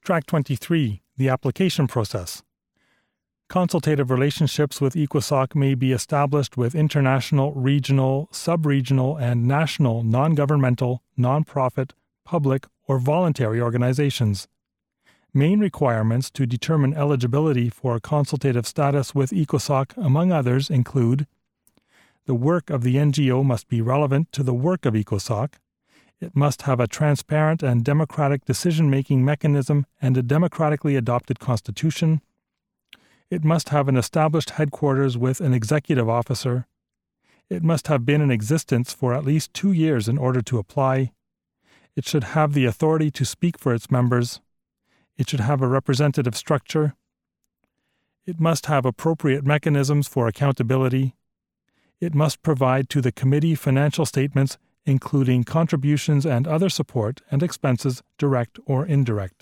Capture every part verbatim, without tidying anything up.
Track twenty-three. The application process. Consultative relationships with ECOSOC may be established with international, regional, sub-regional, and national non-governmental, non-profit, public, or voluntary organizations. Main requirements to determine eligibility for consultative status with ECOSOC, among others, include: the work of the N G O must be relevant to the work of ECOSOC. It must have a transparent and democratic decision-making mechanism and a democratically adopted constitution. It must have an established headquarters with an executive officer. It must have been in existence for at least two years in order to apply. It should have the authority to speak for its members. It should have a representative structure. It must have appropriate mechanisms for accountability. It must provide to the committee financial statements, including contributions and other support and expenses, direct or indirect.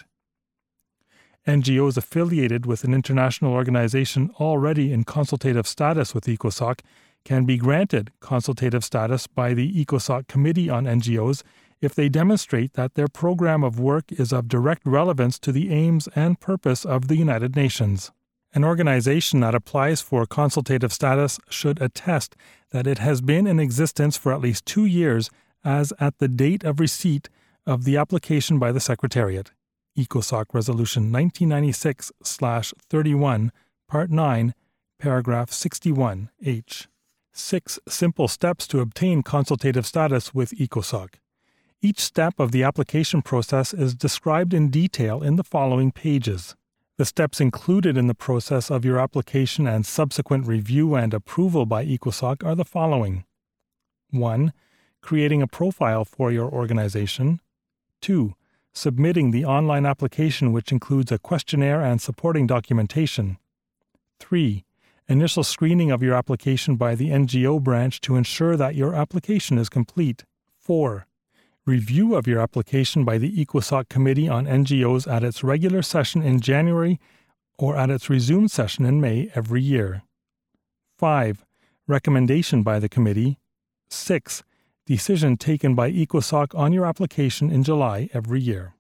N G Os affiliated with an international organization already in consultative status with ECOSOC can be granted consultative status by the ECOSOC Committee on N G Os if they demonstrate that their program of work is of direct relevance to the aims and purpose of the United Nations. An organization that applies for consultative status should attest that it has been in existence for at least two years as at the date of receipt of the application by the Secretariat. ECOSOC Resolution nineteen ninety-six dash thirty-one, Part nine, Paragraph sixty-one H. Six simple steps to obtain consultative status with ECOSOC. Each step of the application process is described in detail in the following pages. The steps included in the process of your application and subsequent review and approval by ECOSOC are the following. one. Creating a profile for your organization. two. Submitting the online application, which includes a questionnaire and supporting documentation. three. Initial screening of your application by the N G O branch to ensure that your application is complete. four. Review of your application by the ECOSOC Committee on N G Os at its regular session in January or at its resumed session in May every year. five. Recommendation by the committee. six. Decision taken by ECOSOC on your application in July every year.